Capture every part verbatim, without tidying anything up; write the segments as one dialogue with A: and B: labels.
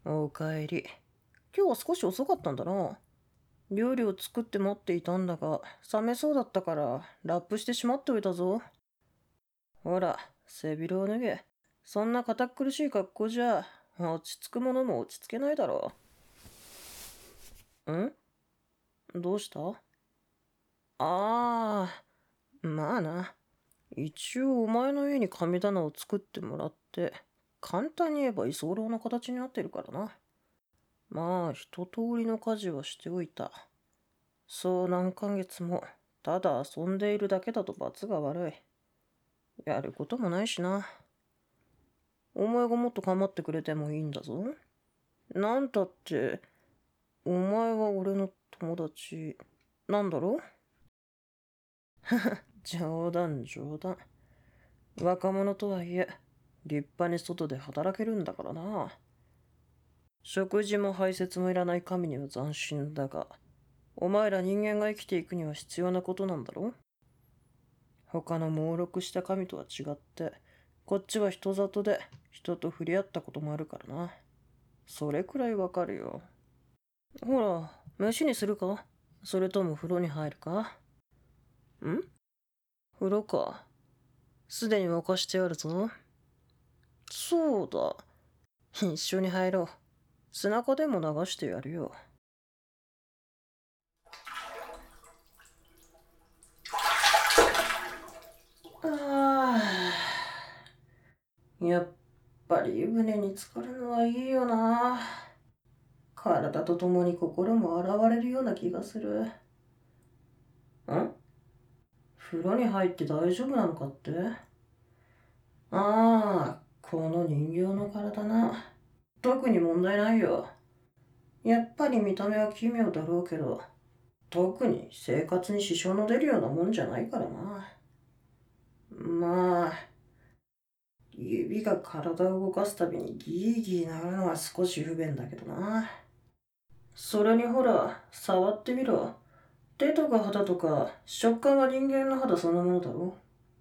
A: おかえり。今日は少し遅かったんだな。料理を作って待っていたんだが、冷めそうだったからラップしてしまっておいたぞ。ほら、背広を脱げ。そんな堅苦しい格好じゃ、落ち着くものも落ち着けないだろう。んどうした？ああ、まあな。一応お前の家に神棚を作ってもらって、簡単に言えば居候の形になってるからな。まあ、一通りの家事はしておいた。そう何ヶ月も、ただ遊んでいるだけだと罰が悪い。やることもないしな。お前がもっと構ってくれてもいいんだぞ。なんたって、お前は俺の友達、なんだろ？冗談冗談。若者とはいえ、立派に外で働けるんだからな。食事も排泄もいらない神には斬新だが、お前ら人間が生きていくには必要なことなんだろ？他の猛録した神とは違って、こっちは人里で人と触れ合ったこともあるからな。それくらいわかるよ。ほら、飯にするか？それとも風呂に入るか？ん？風呂か。すでに沸かしてあるぞ。そうだ。一緒に入ろう。背中でも流してやるよ。ああ、やっぱり湯船に浸かるのはいいよな。体とともに心も洗われるような気がする。ん？風呂に入って大丈夫なのかって？ああ、この人形の体な。特に問題ないよ。やっぱり見た目は奇妙だろうけど、特に生活に支障の出るようなもんじゃないからな。まあ、指が体を動かすたびにギーギーなるのは少し不便だけどな。それにほら、触ってみろ。手とか肌とか、食感は人間の肌そのものだろ。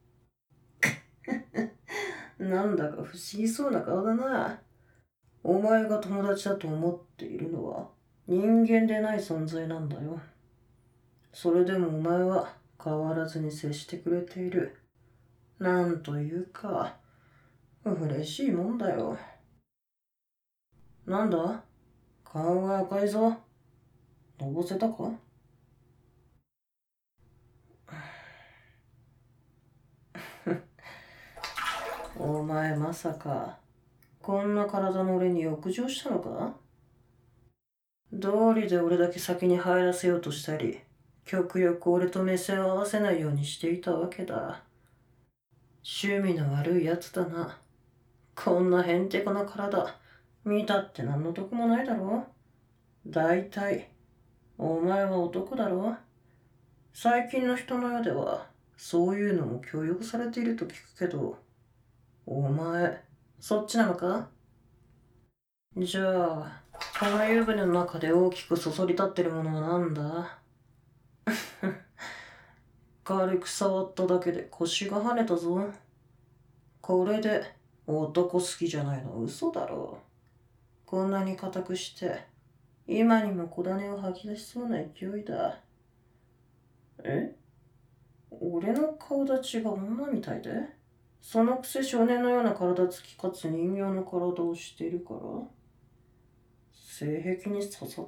A: なんだか不思議そうな顔だな。お前が友達だと思っているのは人間でない存在なんだよ。それでもお前は変わらずに接してくれている。なんというか、嬉しいもんだよ。なんだ？顔が赤いぞ。のぼせたか？お前まさか、こんな体の俺に浴場したのか？道理で俺だけ先に入らせようとしたり、極力俺と目線を合わせないようにしていたわけだ。趣味の悪いやつだな。こんなへんてこな体、見たって何の得もないだろ。大体、お前は男だろ。最近の人の世では、そういうのも許容されていると聞くけど、お前、そっちなのか？じゃあ、この湯船の中で大きくそそり立ってるものは何だ？軽く触っただけで腰が跳ねたぞ。これで男好きじゃないの嘘だろう。こんなに固くして、今にも小種を吐き出しそうな勢いだ。え？俺の顔立ちが女みたいで？そのくせ少年のような体つきかつ人形の体をしているから性癖に刺さった？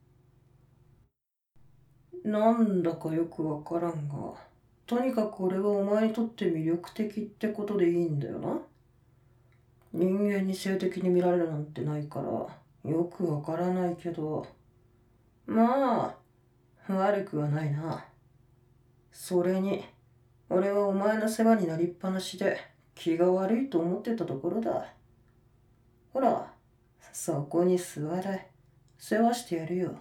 A: なんだかよくわからんが、とにかく俺はお前にとって魅力的ってことでいいんだよな。人間に性的に見られるなんてないからよくわからないけど、まあ悪くはないな。それに俺はお前の世話になりっぱなしで気が悪いと思ってたところだ。ほら、そこに座れ。世話してやるよ。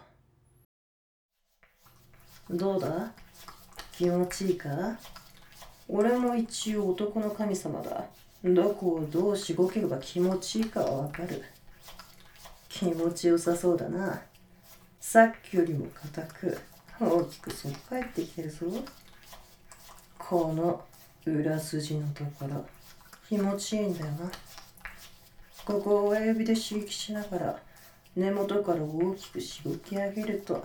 A: どうだ？気持ちいいか？俺も一応男の神様だ。どこをどうしごけば気持ちいいかはわかる。気持ちよさそうだな。さっきよりも硬く、大きく反っ返ってきてるぞ。この裏筋のところ、気持ちいいんだよな。 ここを親指で刺激しながら根元から大きくしごき上げると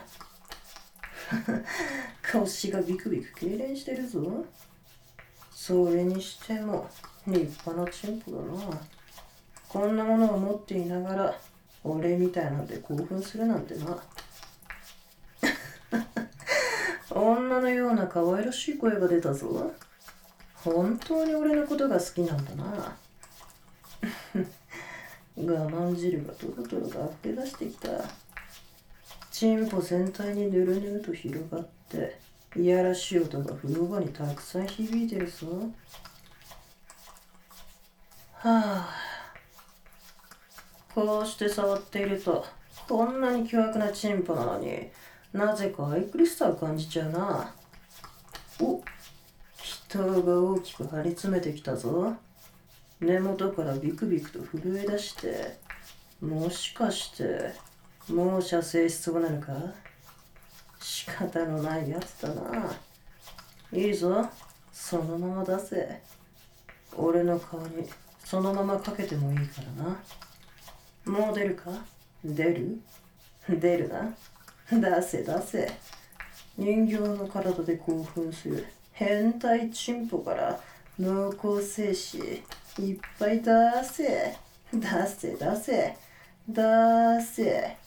A: 腰がビクビク痙攣してるぞ。それにしても立派なチンポだな。こんなものを持っていながら俺みたいなんで興奮するなんてな。女のような可愛らしい声が出たぞ。本当に俺のことが好きなんだな。我慢汁がトロトロと溢れ出してきた。チンポ全体にぬるぬると広がっていやらしい音が風呂場にたくさん響いてるぞ。はあ、こうして触っているとこんなに巨悪なチンポなのになぜか愛くるしさを感じちゃうな。お、人が大きく張り詰めてきたぞ。根元からビクビクと震え出して、もしかしてもう射精しそうなのか。仕方のないやつだな。いいぞ、そのまま出せ。俺の顔にそのままかけてもいいからな。もう出るか。出る出るな。出せ出せ。人形の体で興奮する変態チンポから濃厚精子いっぱい出せ出せ出せ出せ。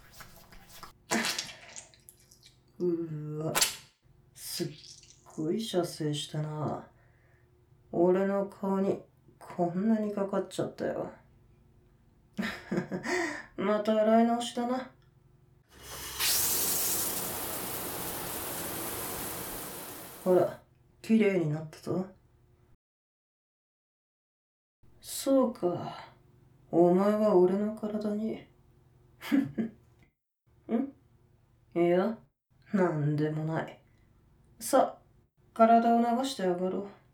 A: うーわ、すっごい射精したな。俺の顔にこんなにかかっちゃったよ。また洗い直しだな。ほら、綺麗になったぞ。そうか、お前は俺の体に。んいや、なんでもない。さあ、体を流してあがろう。